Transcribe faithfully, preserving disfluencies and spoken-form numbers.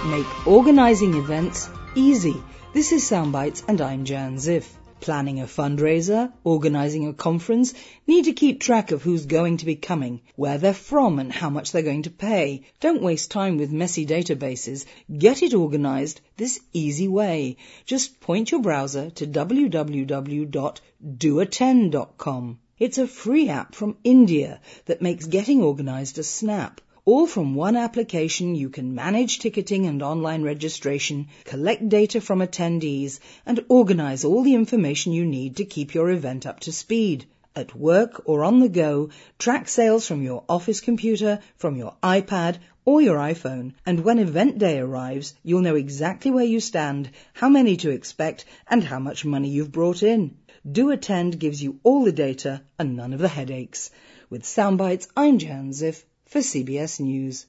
Make organising events easy. This is Soundbites and I'm Jan Ziff. Planning a fundraiser, organising a conference, need to keep track of who's going to be coming, where they're from and how much they're going to pay. Don't waste time with messy databases. Get it organised this easy way. Just point your browser to w w w dot do attend dot com. It's a free app from India that makes getting organised a snap. All from one application, you can manage ticketing and online registration, collect data from attendees, and organise all the information you need to keep your event up to speed. At work or on the go, track sales from your office computer, from your iPad or your iPhone, and when event day arrives, you'll know exactly where you stand, how many to expect, and how much money you've brought in. Do Attend gives you all the data and none of the headaches. With Soundbites, I'm Jan Ziff for C B S News.